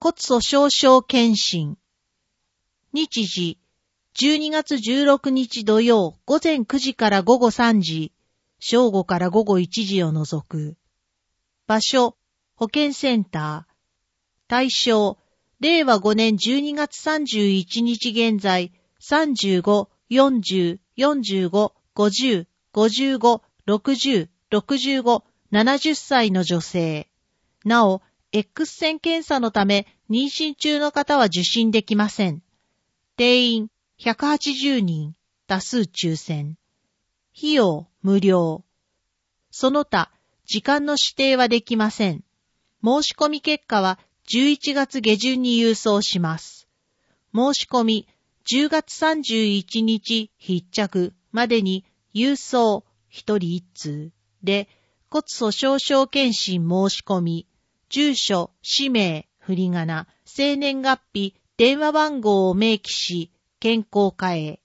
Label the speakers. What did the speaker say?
Speaker 1: 骨粗鬆症検診。日時、12月16日土曜午前9時から午後3時、正午から午後1時を除く。場所、保健センター。対象、令和5年12月31日現在、35、40、45、50、55、60、65、70歳の女性。なお、X 線検査のため妊娠中の方は受診できません。定員180人、多数抽選。費用無料。その他、時間の指定はできません。申し込み結果は11月下旬に郵送します。申し込み10月31日必着までに郵送1人1通で骨粗鬆症検診申し込み、住所、氏名、振り仮名、生年月日、電話番号を明記し、健康課へ。